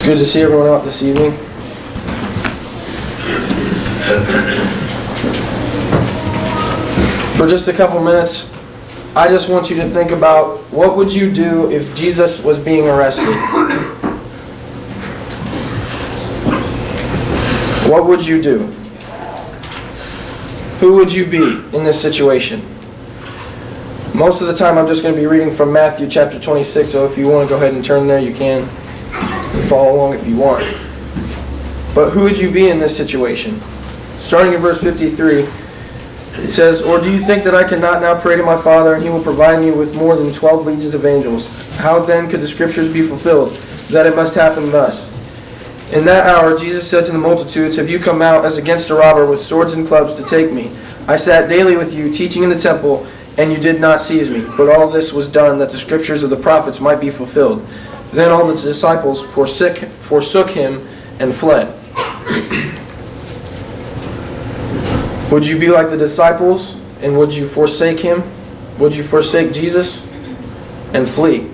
Good to see everyone out this evening. For just a couple minutes, I just want you to think about what would you do if Jesus was being arrested? What would you do? Who would you be in this situation? Most of the time I'm just going to be reading from Matthew chapter 26, so if you want to go ahead and turn there, you can. And follow along if you want. But who would you be in this situation? Starting in verse 53, it says, "Or do you think that I cannot now pray to my Father, and He will provide me with more than 12 legions of angels? How then could the Scriptures be fulfilled, that it must happen thus? In that hour Jesus said to the multitudes, Have you come out as against a robber with swords and clubs to take me? I sat daily with you, teaching in the temple, and you did not seize me. But all this was done, that the Scriptures of the prophets might be fulfilled. Then all the disciples forsook him and fled." Would you be like the disciples, and would you forsake him? Would you forsake Jesus and flee?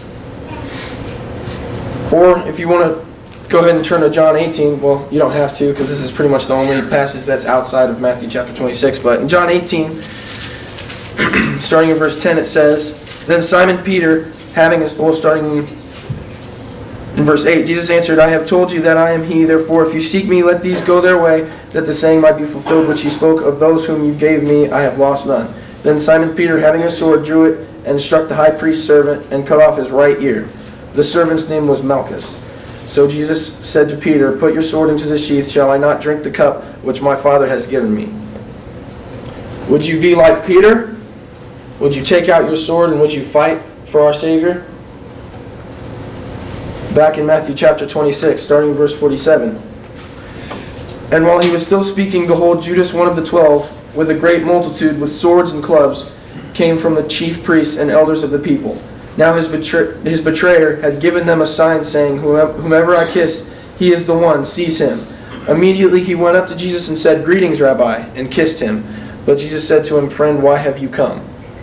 Or if you want to go ahead and turn to John 18, well, you don't have to, because this is pretty much the only passage that's outside of Matthew chapter 26. But in John 18, starting in verse 10, it says, "Then Simon Peter, starting in verse 8, Jesus answered, I have told you that I am He. Therefore, if you seek me, let these go their way, that the saying might be fulfilled which He spoke, of those whom you gave me, I have lost none. Then Simon Peter, having a sword, drew it, and struck the high priest's servant, and cut off his right ear. The servant's name was Malchus. So Jesus said to Peter, Put your sword into the sheath. Shall I not drink the cup which my Father has given me?" Would you be like Peter? Would you take out your sword and would you fight for our Savior? Back in Matthew chapter 26, starting in verse 47. "And while he was still speaking, behold, Judas, one of the 12, with a great multitude, with swords and clubs, came from the chief priests and elders of the people. Now his betrayer had given them a sign, saying, Whomever I kiss, he is the one, seize him. Immediately he went up to Jesus and said, Greetings, Rabbi, and kissed him. But Jesus said to him, Friend, why have you come?"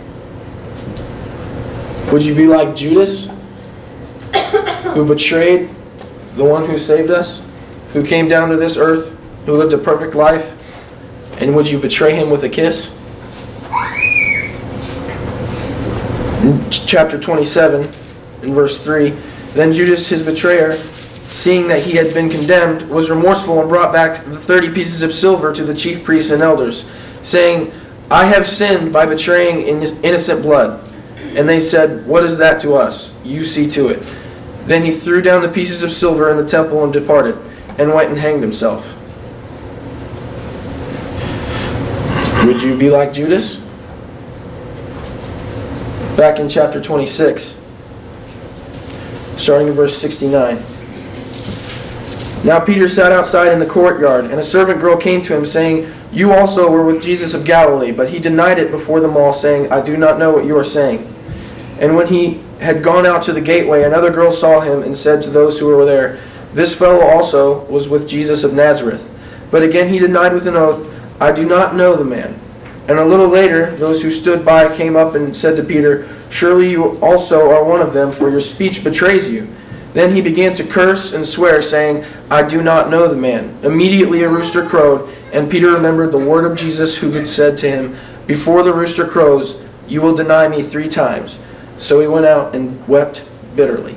Would you be like Judas, who betrayed the one who saved us, who came down to this earth, who lived a perfect life, and would you betray him with a kiss? In chapter 27, in verse 3, "Then Judas, his betrayer, seeing that he had been condemned, was remorseful and brought back the 30 pieces of silver to the chief priests and elders, saying, I have sinned by betraying innocent blood. And they said, What is that to us? You see to it. Then he threw down the pieces of silver in the temple and departed, and went and hanged himself." Would you be like Judas? Back in chapter 26, starting in verse 69. "Now Peter sat outside in the courtyard, and a servant girl came to him, saying, You also were with Jesus of Galilee. But he denied it before them all, saying, I do not know what you are saying. And when he had gone out to the gateway, another girl saw him, and said to those who were there, This fellow also was with Jesus of Nazareth. But again he denied with an oath, I do not know the man. And a little later, those who stood by came up and said to Peter, Surely you also are one of them, for your speech betrays you. Then he began to curse and swear, saying, I do not know the man. Immediately a rooster crowed, and Peter remembered the word of Jesus, who had said to him, Before the rooster crows, you will deny me 3 times. So he went out and wept bitterly."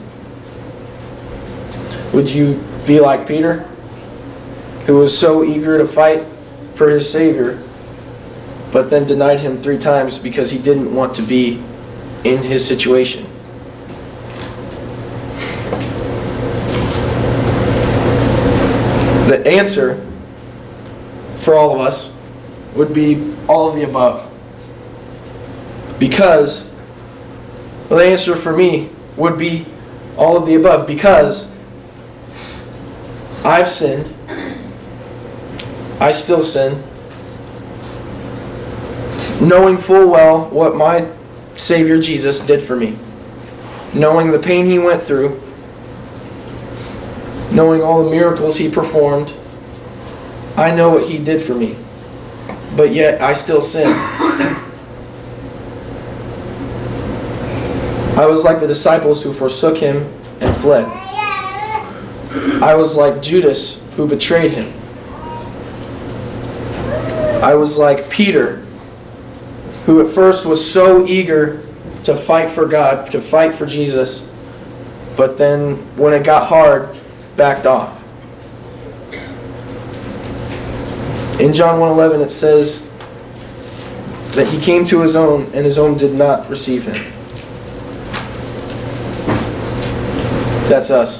Would you be like Peter, who was so eager to fight for his Savior, but then denied him 3 times because he didn't want to be in his situation? The answer for all of us would be all of the above. Because, well, the answer for me would be all of the above, because I've sinned. I still sin. Knowing full well what my Savior Jesus did for me. Knowing the pain He went through. Knowing all the miracles He performed. I know what He did for me. But yet I still sin. I was like the disciples who forsook Him and fled. I was like Judas, who betrayed him. I was like Peter, who at first was so eager to fight for God, to fight for Jesus, but then when it got hard, backed off. In John 1:11 it says that he came to his own, and his own did not receive him. That's us.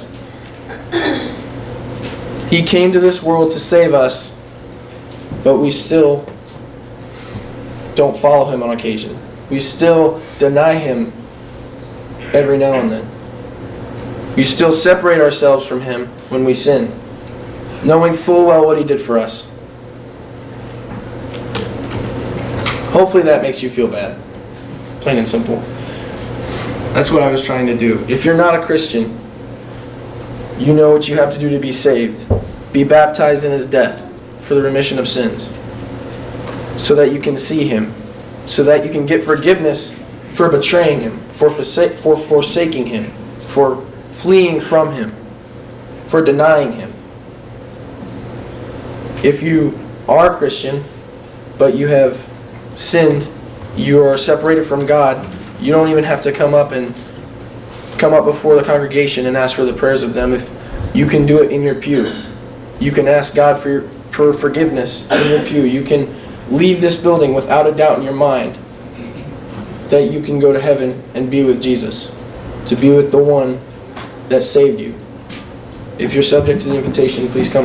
He came to this world to save us, but we still don't follow him on occasion. We still deny him every now and then. We still separate ourselves from him when we sin, knowing full well what he did for us. Hopefully that makes you feel bad. Plain and simple. That's what I was trying to do. If you're not a Christian, you know what you have to do to be saved. Be baptized in his death for the remission of sins, so that you can see him, so that you can get forgiveness for betraying him, for forsaking him, for fleeing from him, for denying him. If you are a Christian, but you have sinned, you are separated from God, you don't even have to come up before the congregation and ask for the prayers of them. If you can do it in your pew, you can ask God for forgiveness in your pew. You can leave this building without a doubt in your mind that you can go to heaven and be with Jesus, to be with the one that saved you. If you're subject to the invitation, please come.